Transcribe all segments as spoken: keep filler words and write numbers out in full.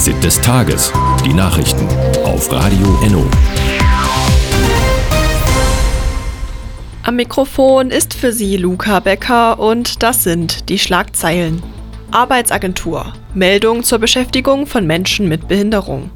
Fazit des Tages. Die Nachrichten auf Radio Enno. Am Mikrofon ist für Sie Luca Becker und das sind die Schlagzeilen. Arbeitsagentur. Meldung zur Beschäftigung von Menschen mit Behinderung.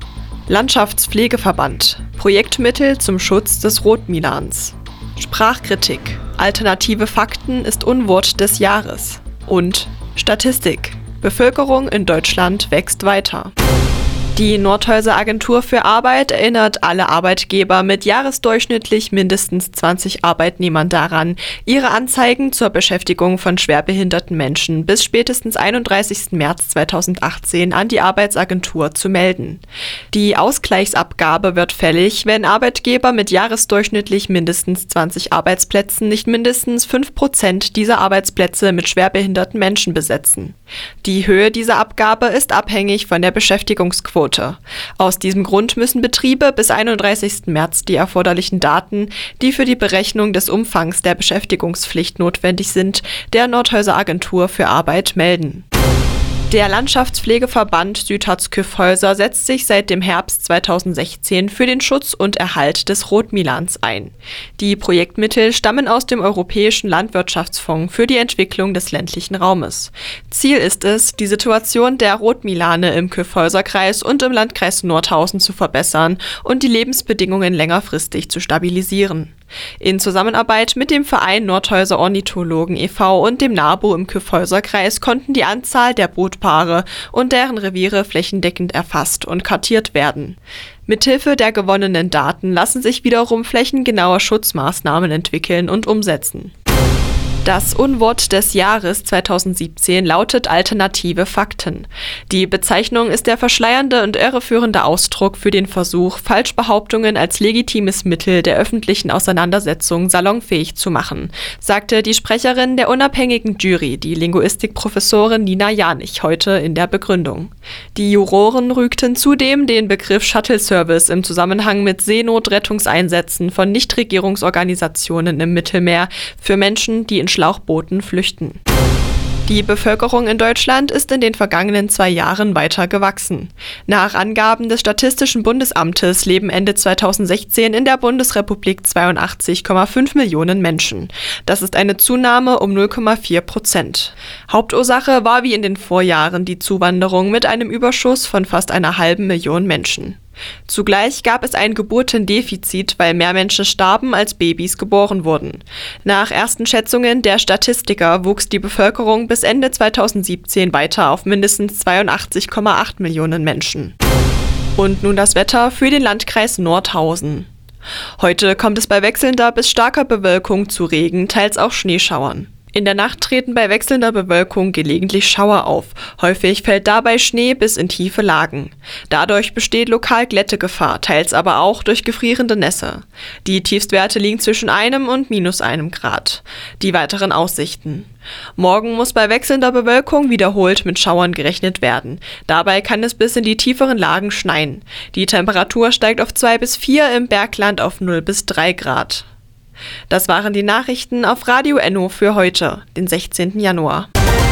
Landschaftspflegeverband. Projektmittel zum Schutz des Rotmilans. Sprachkritik. Alternative Fakten ist Unwort des Jahres. Und Statistik. Bevölkerung in Deutschland wächst weiter. Die Nordhäuser Agentur für Arbeit erinnert alle Arbeitgeber mit jahresdurchschnittlich mindestens zwanzig Arbeitnehmern daran, ihre Anzeigen zur Beschäftigung von schwerbehinderten Menschen bis spätestens einunddreißigsten März zweitausendachtzehn an die Arbeitsagentur zu melden. Die Ausgleichsabgabe wird fällig, wenn Arbeitgeber mit jahresdurchschnittlich mindestens zwanzig Arbeitsplätzen nicht mindestens fünf Prozent dieser Arbeitsplätze mit schwerbehinderten Menschen besetzen. Die Höhe dieser Abgabe ist abhängig von der Beschäftigungsquote. Aus diesem Grund müssen Betriebe bis einunddreißigsten März die erforderlichen Daten, die für die Berechnung des Umfangs der Beschäftigungspflicht notwendig sind, der Nordhäuser Agentur für Arbeit melden. Der Landschaftspflegeverband Südharz-Kyffhäuser setzt sich seit dem Herbst zweitausendsechzehn für den Schutz und Erhalt des Rotmilans ein. Die Projektmittel stammen aus dem Europäischen Landwirtschaftsfonds für die Entwicklung des ländlichen Raumes. Ziel ist es, die Situation der Rotmilane im Kyffhäuserkreis und im Landkreis Nordhausen zu verbessern und die Lebensbedingungen längerfristig zu stabilisieren. In Zusammenarbeit mit dem Verein Nordhäuser Ornithologen e V und dem NABU im Kyffhäuserkreis konnten die Anzahl der Brutpaare und deren Reviere flächendeckend erfasst und kartiert werden. Mithilfe der gewonnenen Daten lassen sich wiederum flächengenaue Schutzmaßnahmen entwickeln und umsetzen. Das Unwort des Jahres zweitausendsiebzehn lautet alternative Fakten. Die Bezeichnung ist der verschleiernde und irreführende Ausdruck für den Versuch, Falschbehauptungen als legitimes Mittel der öffentlichen Auseinandersetzung salonfähig zu machen, sagte die Sprecherin der unabhängigen Jury, die Linguistikprofessorin Nina Janich, heute in der Begründung. Die Juroren rügten zudem den Begriff Shuttle-Service im Zusammenhang mit Seenotrettungseinsätzen von Nichtregierungsorganisationen im Mittelmeer für Menschen, die in Schlauchbooten flüchten. Die Bevölkerung in Deutschland ist in den vergangenen zwei Jahren weiter gewachsen. Nach Angaben des Statistischen Bundesamtes leben Ende zweitausendsechzehn in der Bundesrepublik zweiundachtzig Komma fünf Millionen Menschen. Das ist eine Zunahme um null Komma vier Prozent. Hauptursache war wie in den Vorjahren die Zuwanderung mit einem Überschuss von fast einer halben Million Menschen. Zugleich gab es ein Geburtendefizit, weil mehr Menschen starben, als Babys geboren wurden. Nach ersten Schätzungen der Statistiker wuchs die Bevölkerung bis Ende zweitausendsiebzehn weiter auf mindestens zweiundachtzig Komma acht Millionen Menschen. Und nun das Wetter für den Landkreis Nordhausen. Heute kommt es bei wechselnder bis starker Bewölkung zu Regen, teils auch Schneeschauern. In der Nacht treten bei wechselnder Bewölkung gelegentlich Schauer auf. Häufig fällt dabei Schnee bis in tiefe Lagen. Dadurch besteht lokal Glättegefahr, teils aber auch durch gefrierende Nässe. Die Tiefstwerte liegen zwischen einem und minus einem Grad. Die weiteren Aussichten. Morgen muss bei wechselnder Bewölkung wiederholt mit Schauern gerechnet werden. Dabei kann es bis in die tieferen Lagen schneien. Die Temperatur steigt auf zwei bis vier, im Bergland auf null bis drei Grad. Das waren die Nachrichten auf Radio Enno für heute, den sechzehnten Januar.